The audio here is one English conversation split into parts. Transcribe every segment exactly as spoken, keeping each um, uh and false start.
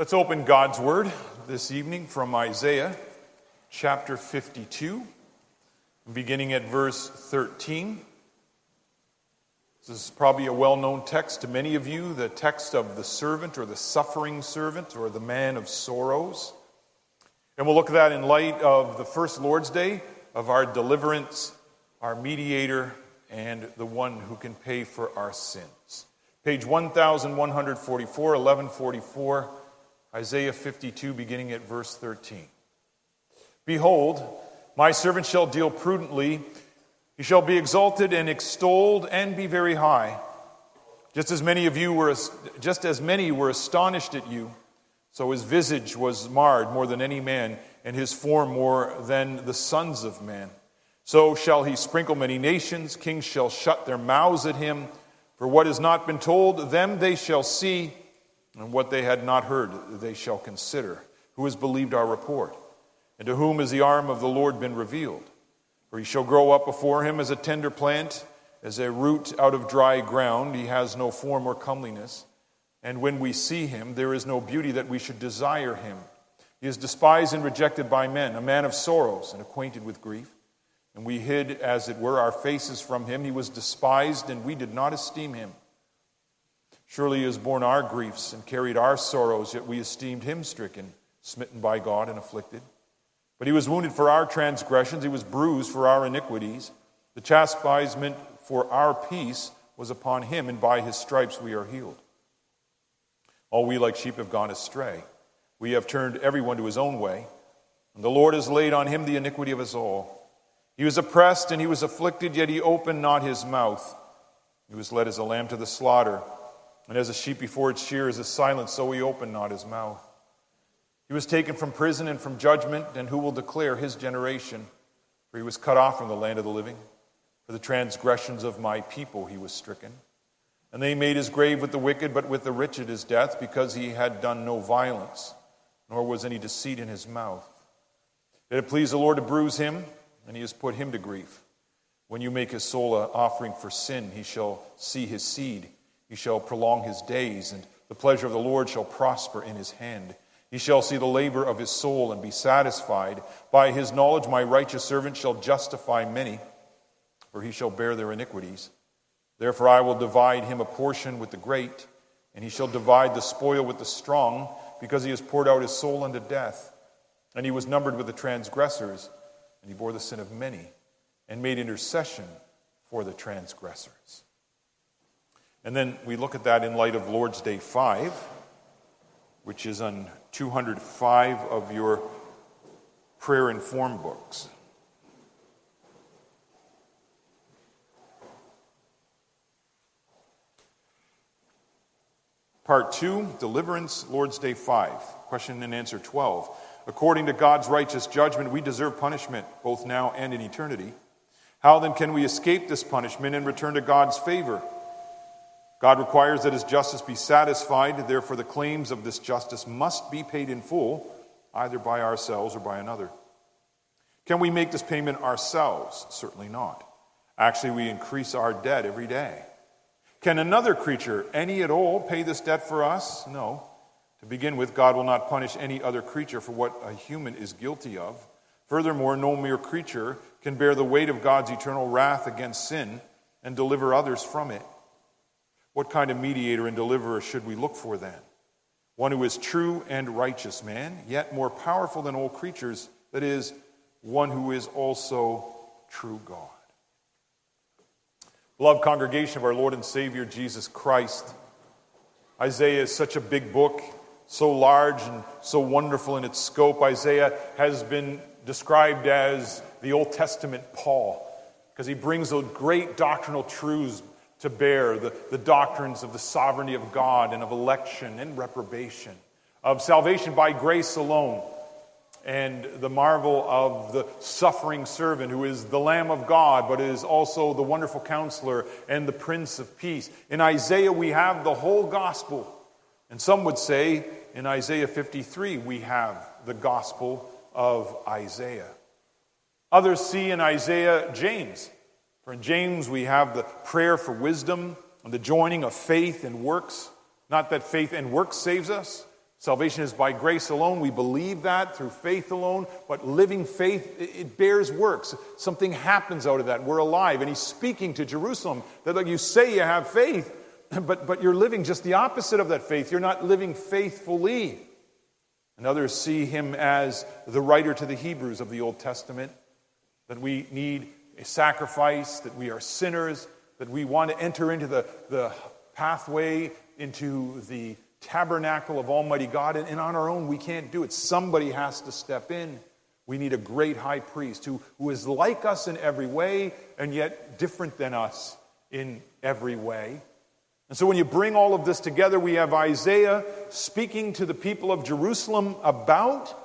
Let's open God's Word this evening from Isaiah chapter fifty-two, beginning at verse thirteen. This is probably a well-known text to many of you, the text of the servant or the suffering servant or the man of sorrows. And we'll look at that in light of the first Lord's Day, of our deliverance, our mediator, and the one who can pay for our sins. Page one thousand one hundred forty-four, eleven forty-four, Isaiah fifty-two, beginning at verse thirteen. Behold, my servant shall deal prudently. He shall be exalted and extolled and be very high. Just as many of you were, just as many were astonished at you, so his visage was marred more than any man, and his form more than the sons of man. So shall he sprinkle many nations. Kings shall shut their mouths at him. For what has not been told, them they shall see, and what they had not heard, they shall consider. Who has believed our report? And to whom has the arm of the Lord been revealed? For he shall grow up before him as a tender plant, as a root out of dry ground. He has no form or comeliness. And when we see him, there is no beauty that we should desire him. He is despised and rejected by men, a man of sorrows and acquainted with grief. And we hid, as it were, our faces from him. He was despised, and we did not esteem him. Surely he has borne our griefs and carried our sorrows, yet we esteemed him stricken, smitten by God, and afflicted. But he was wounded for our transgressions, he was bruised for our iniquities. The chastisement for our peace was upon him, and by his stripes we are healed. All we like sheep have gone astray. We have turned everyone to his own way, and the Lord has laid on him the iniquity of us all. He was oppressed and he was afflicted, yet he opened not his mouth. He was led as a lamb to the slaughter, and as a sheep before its shears is silent, so he opened not his mouth. He was taken from prison and from judgment, and who will declare his generation? For he was cut off from the land of the living. For the transgressions of my people he was stricken. And they made his grave with the wicked, but with the rich at his death, because he had done no violence, nor was any deceit in his mouth. Did it please the Lord to bruise him? And he has put him to grief. When you make his soul an offering for sin, he shall see his seed. He shall prolong his days, and the pleasure of the Lord shall prosper in his hand. He shall see the labor of his soul and be satisfied. By his knowledge my righteous servant shall justify many, for he shall bear their iniquities. Therefore I will divide him a portion with the great, and he shall divide the spoil with the strong, because he has poured out his soul unto death. And he was numbered with the transgressors, and he bore the sin of many, and made intercession for the transgressors. And then we look at that in light of Lord's Day five, which is on two hundred five of your prayer and form books. Part two, Deliverance, Lord's Day five. Question and answer twelve. According to God's righteous judgment, we deserve punishment, both now and in eternity. How then can we escape this punishment and return to God's favor? God requires that his justice be satisfied. Therefore, the claims of this justice must be paid in full, either by ourselves or by another. Can we make this payment ourselves? Certainly not. Actually, we increase our debt every day. Can another creature, any at all, pay this debt for us? No. To begin with, God will not punish any other creature for what a human is guilty of. Furthermore, no mere creature can bear the weight of God's eternal wrath against sin and deliver others from it. What kind of mediator and deliverer should we look for then? One who is true and righteous man, yet more powerful than all creatures, that is, one who is also true God. Beloved congregation of our Lord and Savior Jesus Christ, Isaiah is such a big book, so large and so wonderful in its scope. Isaiah has been described as the Old Testament Paul, because he brings those great doctrinal truths to bear, the, the doctrines of the sovereignty of God and of election and reprobation, of salvation by grace alone, and the marvel of the suffering servant who is the Lamb of God, but is also the wonderful counselor and the Prince of Peace. In Isaiah we have the whole gospel. And some would say in Isaiah fifty-three we have the gospel of Isaiah. Others see in Isaiah James. For in James we have the prayer for wisdom and the joining of faith and works. Not that faith and works saves us, Salvation is by grace alone. We believe that through faith alone. But living faith, it bears works. Something happens out of that. We're alive. And he's speaking to Jerusalem that like you say you have faith, but, but you're living just the opposite of that faith. You're not living faithfully. And others see him as the writer to the Hebrews of the Old Testament, that we need a sacrifice, that we are sinners, that we want to enter into the, the pathway, into the tabernacle of Almighty God, and, and on our own we can't do it. Somebody has to step in. We need a great high priest who, who is like us in every way and yet different than us in every way. And so when you bring all of this together, we have Isaiah speaking to the people of Jerusalem about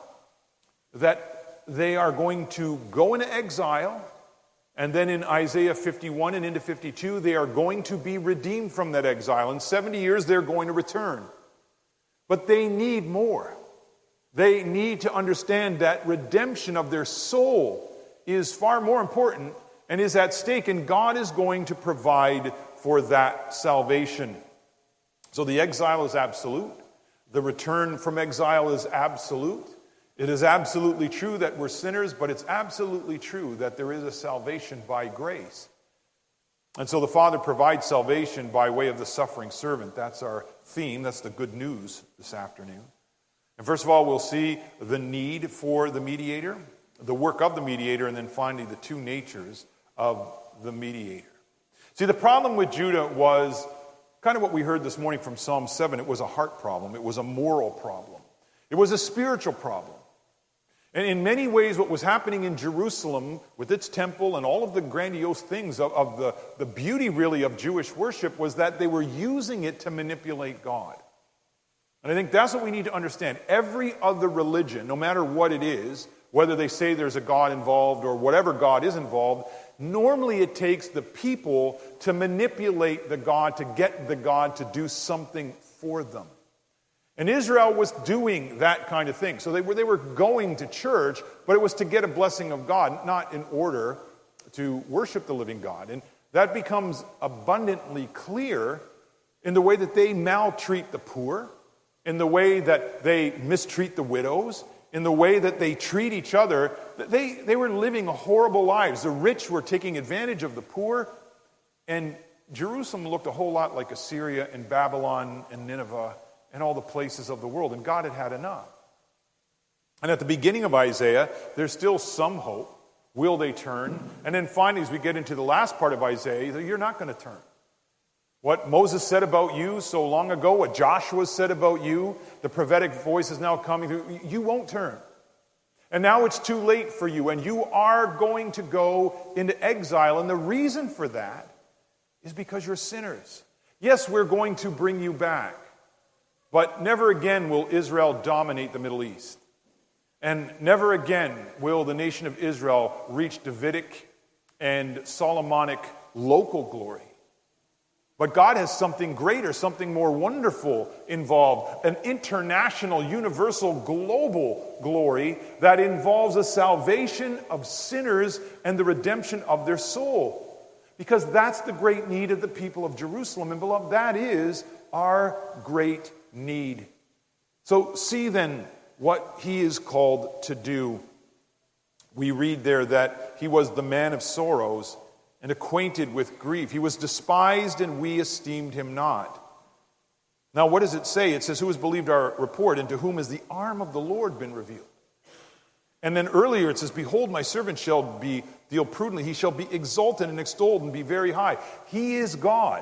that they are going to go into exile, and then in Isaiah fifty-one and into fifty-two, they are going to be redeemed from that exile. In seventy years, they're going to return. But they need more. They need to understand that redemption of their soul is far more important and is at stake, and God is going to provide for that salvation. So the exile is absolute. The return from exile is absolute. It is absolutely true that we're sinners, but it's absolutely true that there is a salvation by grace. And so the Father provides salvation by way of the suffering servant. That's our theme. That's the good news this afternoon. And first of all, we'll see the need for the mediator, the work of the mediator, and then finally the two natures of the mediator. See, the problem with Judah was kind of what we heard this morning from Psalm seven. It was a heart problem. It was a moral problem. It was a spiritual problem. And in many ways, what was happening in Jerusalem with its temple and all of the grandiose things of, of the, the beauty, really, of Jewish worship was that they were using it to manipulate God. And I think that's what we need to understand. Every other religion, no matter what it is, whether they say there's a God involved or whatever God is involved, normally it takes the people to manipulate the God, to get the God to do something for them. And Israel was doing that kind of thing. So they were, they were going to church, but it was to get a blessing of God, not in order to worship the living God. And that becomes abundantly clear in the way that they maltreat the poor, in the way that they mistreat the widows, in the way that they treat each other. They, they were living horrible lives. The rich were taking advantage of the poor, and Jerusalem looked a whole lot like Assyria and Babylon and Nineveh and all the places of the world, and God had had enough. And at the beginning of Isaiah, there's still some hope. Will they turn? And then finally, as we get into the last part of Isaiah, you're not going to turn. What Moses said about you so long ago, what Joshua said about you, the prophetic voice is now coming through. You won't turn. And now it's too late for you, and you are going to go into exile. And the reason for that is because you're sinners. Yes, we're going to bring you back. But never again will Israel dominate the Middle East. And never again will the nation of Israel reach Davidic and Solomonic local glory. But God has something greater, something more wonderful involved, an international, universal, global glory that involves a salvation of sinners and the redemption of their soul. Because that's the great need of the people of Jerusalem. And beloved, that is our great need. So see then what he is called to do. We read there that he was the man of sorrows and acquainted with grief. He was despised and we esteemed him not. Now what does it say? It says, who has believed our report, and to whom has the arm of the Lord been revealed? And then earlier it says, behold, my servant shall be deal prudently. He shall be exalted and extolled and be very high. He is God.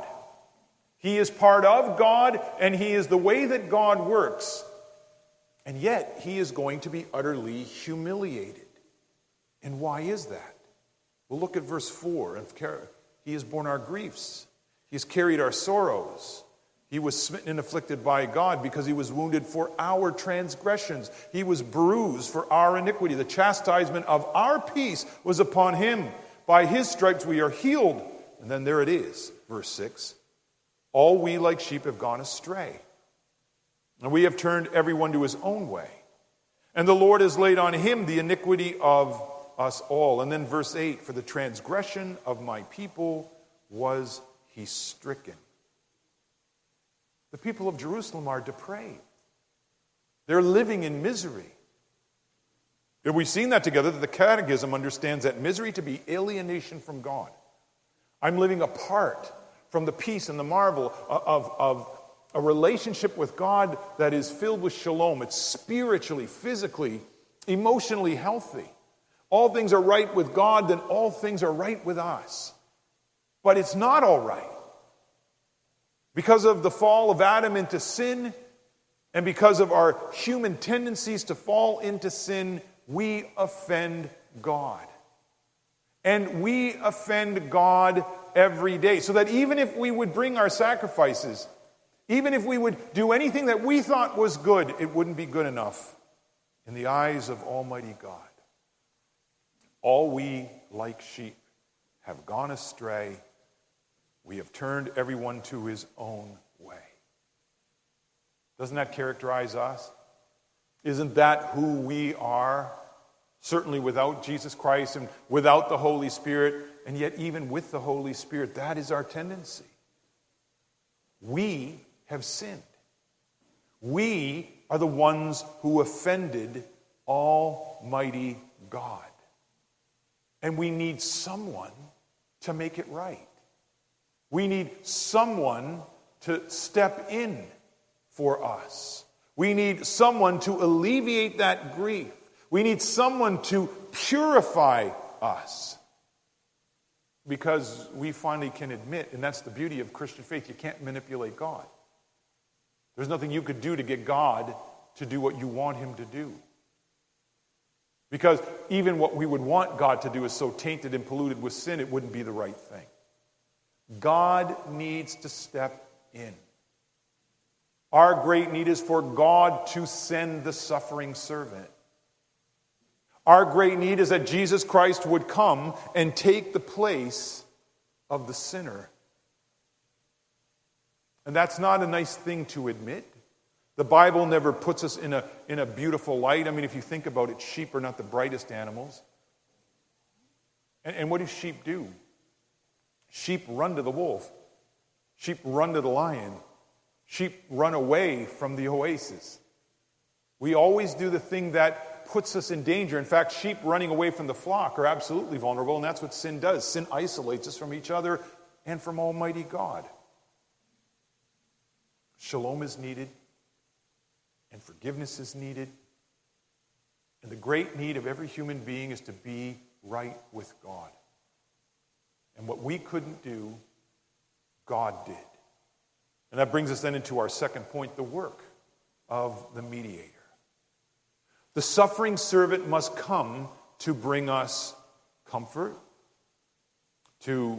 He is part of God, and he is the way that God works. And yet, he is going to be utterly humiliated. And why is that? Well, look at verse four. He has borne our griefs. He has carried our sorrows. He was smitten and afflicted by God because he was wounded for our transgressions. He was bruised for our iniquity. The chastisement of our peace was upon him. By his stripes we are healed. And then there it is, verse six. All we like sheep have gone astray, and we have turned everyone to his own way. And the Lord has laid on him the iniquity of us all. And then verse eight, for the transgression of my people was he stricken. The people of Jerusalem are depraved. They're living in misery. And we've seen that together, that the Catechism understands that misery to be alienation from God. I'm living apart from the peace and the marvel of, of a relationship with God that is filled with shalom. It's spiritually, physically, emotionally healthy. All things are right with God, then all things are right with us. But it's not all right. Because of the fall of Adam into sin, and because of our human tendencies to fall into sin, we offend God. And we offend God every day. So that even if we would bring our sacrifices, even if we would do anything that we thought was good, it wouldn't be good enough in the eyes of Almighty God. All we, like sheep, have gone astray. We have turned everyone to his own way. Doesn't that characterize us? Isn't that who we are? Certainly without Jesus Christ and without the Holy Spirit, and yet even with the Holy Spirit, that is our tendency. We have sinned. We are the ones who offended Almighty God. And we need someone to make it right. We need someone to step in for us. We need someone to alleviate that grief. We need someone to purify us. Because we finally can admit, and that's the beauty of Christian faith, you can't manipulate God. There's nothing you could do to get God to do what you want him to do. Because even what we would want God to do is so tainted and polluted with sin, it wouldn't be the right thing. God needs to step in. Our great need is for God to send the suffering servant. Our great need is that Jesus Christ would come and take the place of the sinner. And that's not a nice thing to admit. The Bible never puts us in a, in a beautiful light. I mean, if you think about it, sheep are not the brightest animals. And, and what do sheep do? Sheep run to the wolf. Sheep run to the lion. Sheep run away from the oasis. We always do the thing that puts us in danger. In fact, sheep running away from the flock are absolutely vulnerable, and that's what sin does. Sin isolates us from each other and from Almighty God. Shalom is needed, and forgiveness is needed. And the great need of every human being is to be right with God. And what we couldn't do, God did. And that brings us then into our second point, the work of the mediator. The suffering servant must come to bring us comfort, to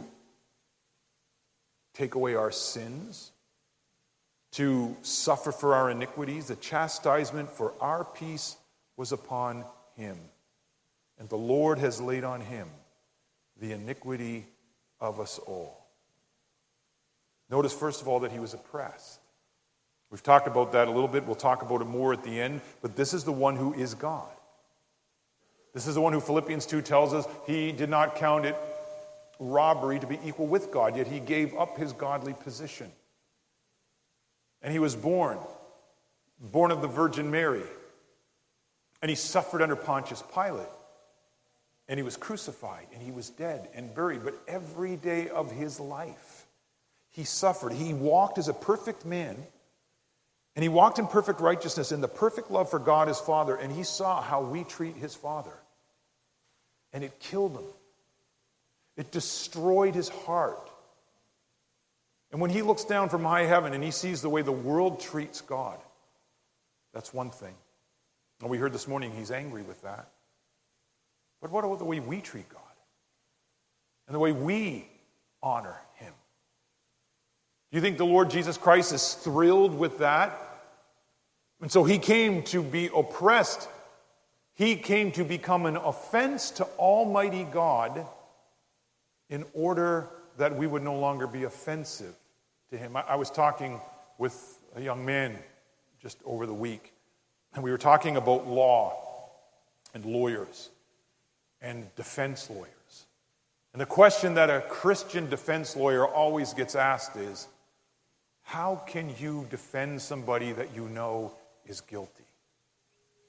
take away our sins, to suffer for our iniquities. The chastisement for our peace was upon him, and the Lord has laid on him the iniquity of us all. Notice, first of all, that he was oppressed. We've talked about that a little bit. We'll talk about it more at the end. But this is the one who is God. This is the one who Philippians two tells us he did not count it robbery to be equal with God, yet he gave up his godly position. And he was born, born of the Virgin Mary. And he suffered under Pontius Pilate. And he was crucified, and he was dead and buried. But every day of his life, he suffered. He walked as a perfect man, and he walked in perfect righteousness, in the perfect love for God his Father, and he saw how we treat his Father. And it killed him. It destroyed his heart. And when he looks down from high heaven and he sees the way the world treats God, that's one thing. And we heard this morning he's angry with that. But what about the way we treat God? And the way we honor him? Do you think the Lord Jesus Christ is thrilled with that? And so he came to be oppressed. He came to become an offense to Almighty God in order that we would no longer be offensive to him. I, I was talking with a young man just over the week, and we were talking about law and lawyers and defense lawyers. And the question that a Christian defense lawyer always gets asked is, how can you defend somebody that you know is guilty?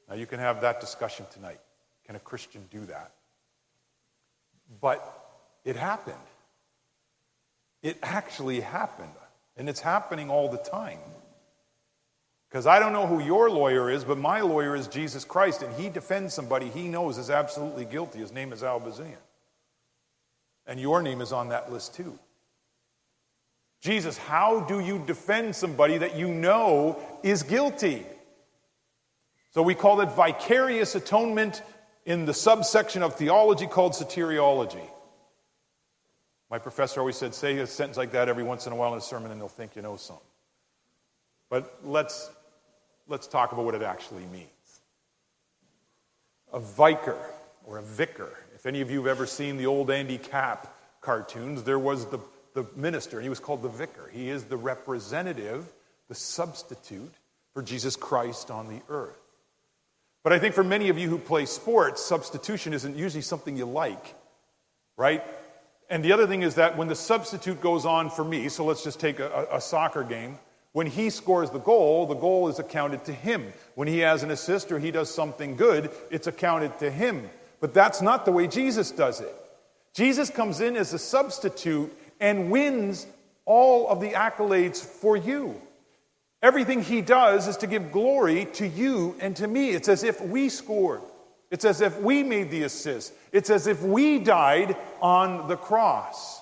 Now, you can have that discussion tonight. Can a Christian do that? But it happened. It actually happened. And it's happening all the time. Because I don't know who your lawyer is, but my lawyer is Jesus Christ, and he defends somebody he knows is absolutely guilty. His name is Al Bazzian. And your name is on that list too. Jesus, how do you defend somebody that you know is guilty? So we call it vicarious atonement in the subsection of theology called soteriology. My professor always said, say a sentence like that every once in a while in a sermon and they'll think you know something. But let's, let's talk about what it actually means. A vicar or a vicar. If any of you have ever seen the old Andy Capp cartoons, there was the, the minister, and he was called the vicar. He is the representative, the substitute for Jesus Christ on the earth. But I think for many of you who play sports, substitution isn't usually something you like, right? And the other thing is that when the substitute goes on for me, so let's just take a, a soccer game, when he scores the goal, the goal is accounted to him. When he has an assist or he does something good, it's accounted to him. But that's not the way Jesus does it. Jesus comes in as a substitute and wins all of the accolades for you. Everything he does is to give glory to you and to me. It's as if we scored. It's as if we made the assist. It's as if we died on the cross.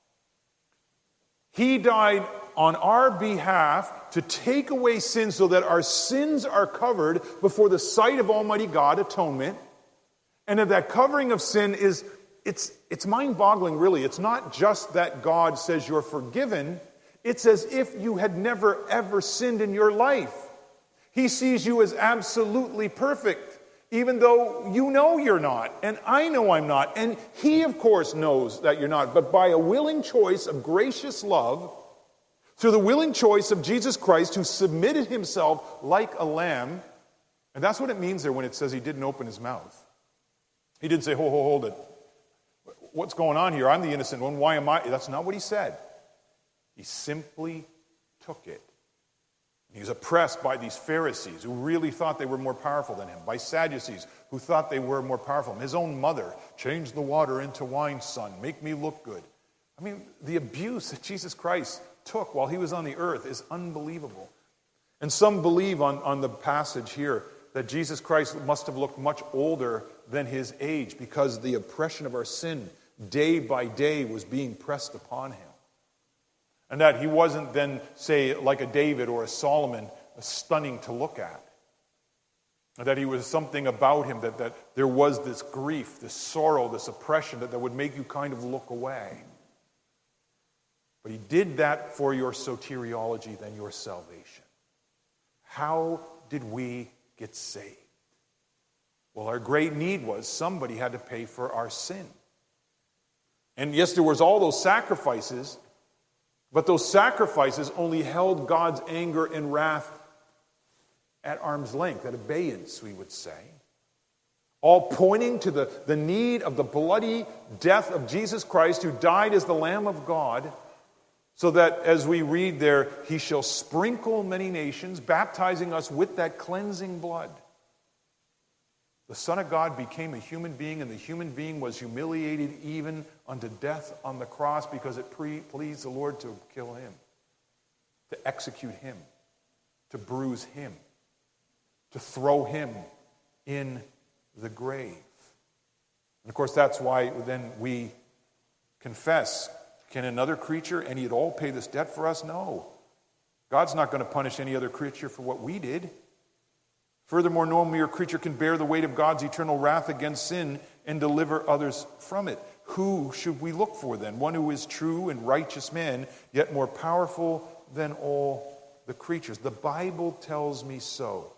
He died on our behalf to take away sin so that our sins are covered before the sight of Almighty God, atonement. And that that covering of sin is, it's, it's mind-boggling, really. It's not just that God says you're forgiven. It's as if you had never, ever sinned in your life. He sees you as absolutely perfect, even though you know you're not, and I know I'm not, and he, of course, knows that you're not. But by a willing choice of gracious love, through the willing choice of Jesus Christ, who submitted himself like a lamb, and that's what it means there when it says he didn't open his mouth. He didn't say, hold, hold, hold it. What's going on here? I'm the innocent one. Why am I? That's not what he said. He simply took it. He was oppressed by these Pharisees who really thought they were more powerful than him, by Sadducees who thought they were more powerful than him. His own mother, change the water into wine, son, make me look good. I mean, the abuse that Jesus Christ took while he was on the earth is unbelievable. And some believe on, on the passage here that Jesus Christ must have looked much older than his age because the oppression of our sin day by day was being pressed upon him. And that he wasn't then, say, like a David or a Solomon, stunning to look at. And that he was something about him, that, that there was this grief, this sorrow, this oppression that, that would make you kind of look away. But he did that for your soteriology, then your salvation. How did we get saved? Well, our great need was somebody had to pay for our sin. And yes, there was all those sacrifices, but those sacrifices only held God's anger and wrath at arm's length, at abeyance, we would say. All pointing to the, the need of the bloody death of Jesus Christ, who died as the Lamb of God, so that, as we read there, he shall sprinkle many nations, baptizing us with that cleansing blood. The Son of God became a human being, and the human being was humiliated even unto death on the cross because it pre- pleased the Lord to kill him, to execute him, to bruise him, to throw him in the grave. And of course, that's why then we confess, can another creature, any at all, pay this debt for us? No. God's not going to punish any other creature for what we did. Furthermore, no mere creature can bear the weight of God's eternal wrath against sin and deliver others from it. Who should we look for then? One who is true and righteous man, yet more powerful than all the creatures. The Bible tells me so.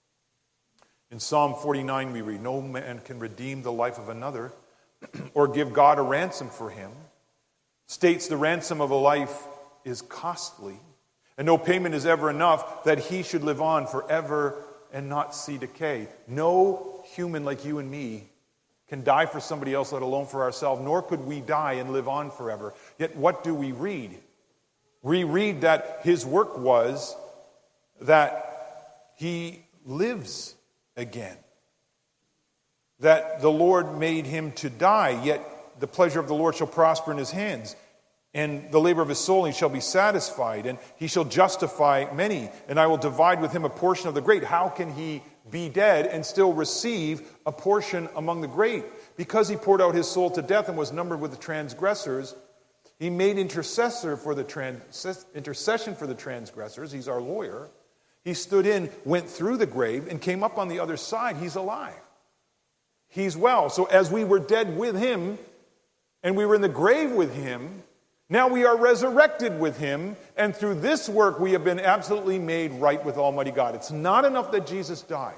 In Psalm forty-nine we read, no man can redeem the life of another or give God a ransom for him. States the ransom of a life is costly, and no payment is ever enough that he should live on forever and not see decay. No human like you and me can die for somebody else, let alone for ourselves, nor could we die and live on forever. Yet what do we read? We read that his work was that he lives again. That the Lord made him to die, yet the pleasure of the Lord shall prosper in his hands, and the labor of his soul he shall be satisfied, and he shall justify many, and I will divide with him a portion of the great. How can he be dead and still receive a portion among the great? Because he poured out his soul to death and was numbered with the transgressors, he made intercessor for the trans, intercession for the transgressors. He's our lawyer. He stood in, went through the grave, and came up on the other side. He's alive. He's well. So as we were dead with him, and we were in the grave with him, now we are resurrected with him, and through this work we have been absolutely made right with Almighty God. It's not enough that Jesus died.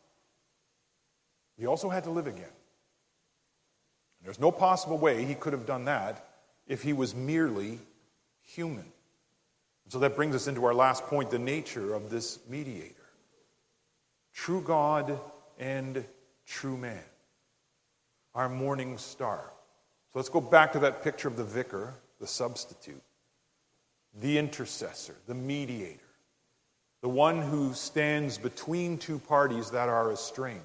He also had to live again. There's no possible way he could have done that if he was merely human. So that brings us into our last point, the nature of this mediator. True God and true man. Our morning star. So let's go back to that picture of the vicar, the substitute, the intercessor, the mediator, the one who stands between two parties that are estranged.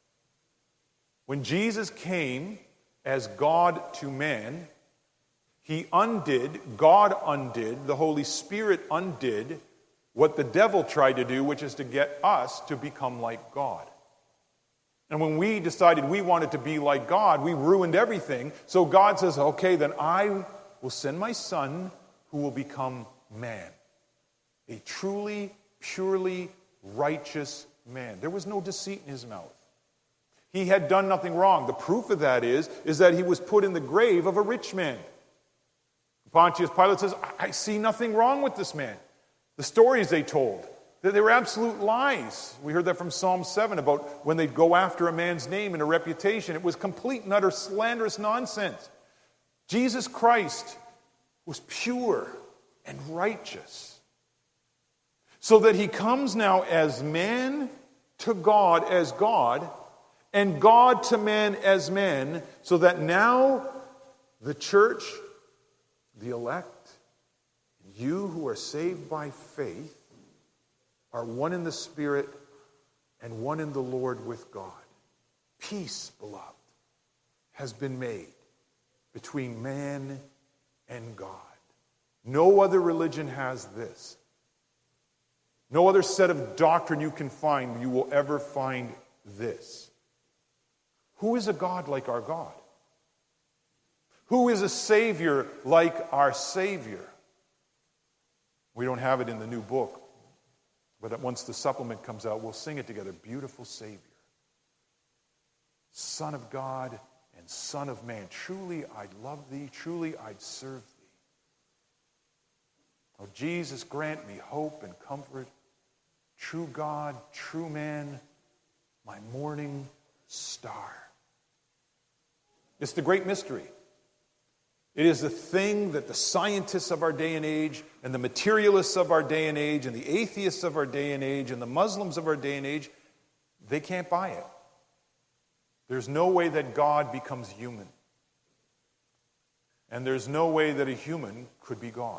When Jesus came as God to man, he undid, God undid, the Holy Spirit undid what the devil tried to do, which is to get us to become like God. And when we decided we wanted to be like God, we ruined everything. So God says, okay, then I will send my son who will become man. A truly, purely righteous man. There was no deceit in his mouth. He had done nothing wrong. The proof of that is, is that he was put in the grave of a rich man. Pontius Pilate says, I see nothing wrong with this man. The stories they told, that they were absolute lies. We heard that from Psalm seven about when they'd go after a man's name and a reputation. It was complete and utter slanderous nonsense. Jesus Christ was pure and righteous. So that he comes now as man to God as God, and God to man as man, so that now the church, the elect, you who are saved by faith, are one in the Spirit and one in the Lord with God. Peace, beloved, has been made between man and God. No other religion has this. No other set of doctrine you can find, you will ever find this. Who is a God like our God? Who is a Savior like our Savior? We don't have it in the new book, but once the supplement comes out, we'll sing it together. Beautiful Savior, Son of God and Son of man. Truly I'd love thee, truly I'd serve thee. Oh, Jesus, grant me hope and comfort. True God, true man, my morning star. It's the great mystery. It is the thing that the scientists of our day and age, and the materialists of our day and age, and the atheists of our day and age, and the Muslims of our day and age, they can't buy it. There's no way that God becomes human. And there's no way that a human could be God.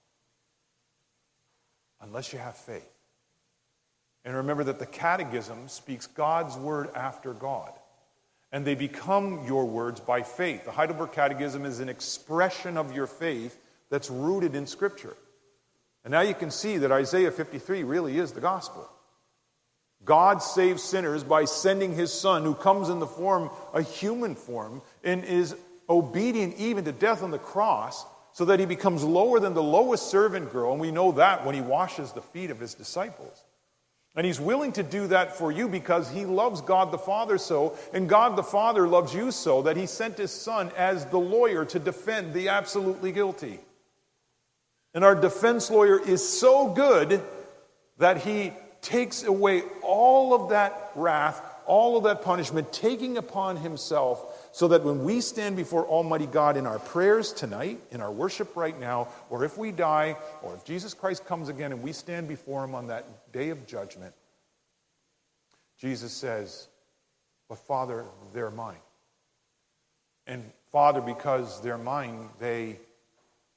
Unless you have faith. And remember that the Catechism speaks God's word after God. And they become your words by faith. The Heidelberg Catechism is an expression of your faith that's rooted in Scripture. And now you can see that Isaiah fifty-three really is the gospel. God saves sinners by sending his Son, who comes in the form, a human form, and is obedient even to death on the cross, so that he becomes lower than the lowest servant girl. And we know that when he washes the feet of his disciples. And he's willing to do that for you because he loves God the Father so, and God the Father loves you so, that he sent his Son as the lawyer to defend the absolutely guilty. And our defense lawyer is so good that he takes away all of that wrath, all of that punishment, taking upon himself, so that when we stand before Almighty God in our prayers tonight, in our worship right now, or if we die, or if Jesus Christ comes again and we stand before him on that day of judgment, Jesus says, but Father, they're mine. And Father, because they're mine, they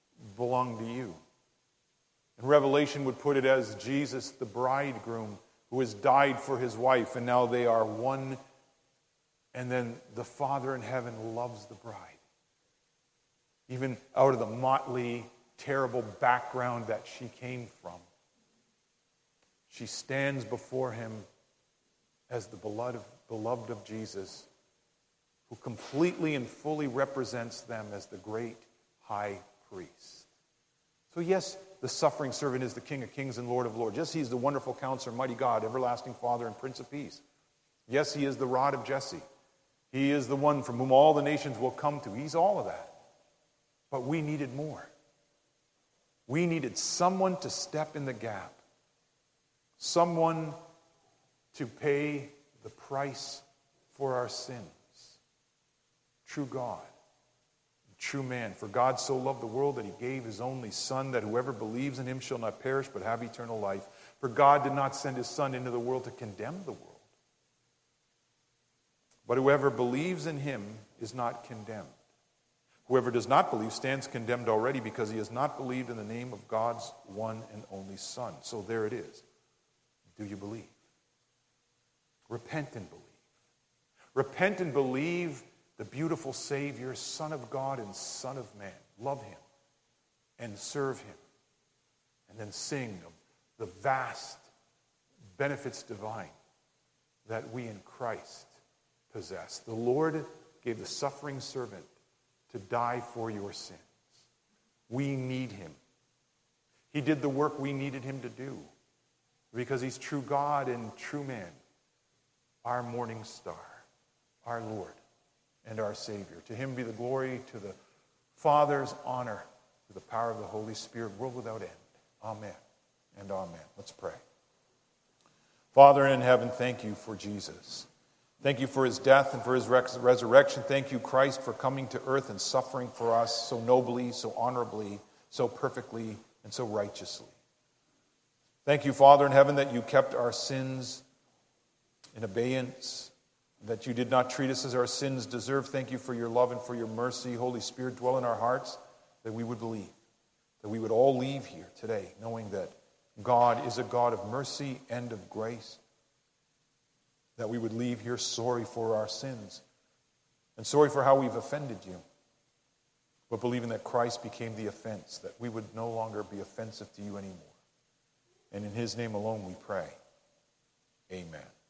belong to you. And Revelation would put it as Jesus, the bridegroom, who has died for his wife, and now they are one. And then the Father in heaven loves the bride. Even out of the motley, terrible background that she came from, she stands before him as the beloved, beloved of Jesus, who completely and fully represents them as the great high priest. So yes, the suffering servant is the King of kings and Lord of lords. Yes, he's the wonderful counselor, mighty God, everlasting Father, and Prince of Peace. Yes, he is the rod of Jesse. He is the one from whom all the nations will come to. He's all of that. But we needed more. We needed someone to step in the gap. Someone to pay the price for our sins. True God. True man. For God so loved the world that he gave his only Son, that whoever believes in him shall not perish but have eternal life. For God did not send his Son into the world to condemn the world, but whoever believes in him is not condemned. Whoever does not believe stands condemned already, because he has not believed in the name of God's one and only Son. So there it is. Do you believe? Repent and believe. Repent and believe the beautiful Savior, Son of God and Son of Man. Love him and serve him. And then sing of the vast benefits divine that we in Christ possess. The Lord gave the suffering servant to die for your sins. We need him. He did the work we needed him to do, because he's true God and true man, our morning star, our Lord and our Savior. To him be the glory, to the Father's honor, to the power of the Holy Spirit, world without end. Amen and amen. Let's pray. Father in heaven, thank you for Jesus. Thank you for his death and for his res- resurrection. Thank you, Christ, for coming to earth and suffering for us so nobly, so honorably, so perfectly, and so righteously. Thank you, Father in heaven, that you kept our sins in abeyance, that you did not treat us as our sins deserve. Thank you for your love and for your mercy. Holy Spirit, dwell in our hearts, that we would believe, that we would all leave here today knowing that God is a God of mercy and of grace, that we would leave here sorry for our sins and sorry for how we've offended you, but believing that Christ became the offense, that we would no longer be offensive to you anymore. And in his name alone we pray. Amen.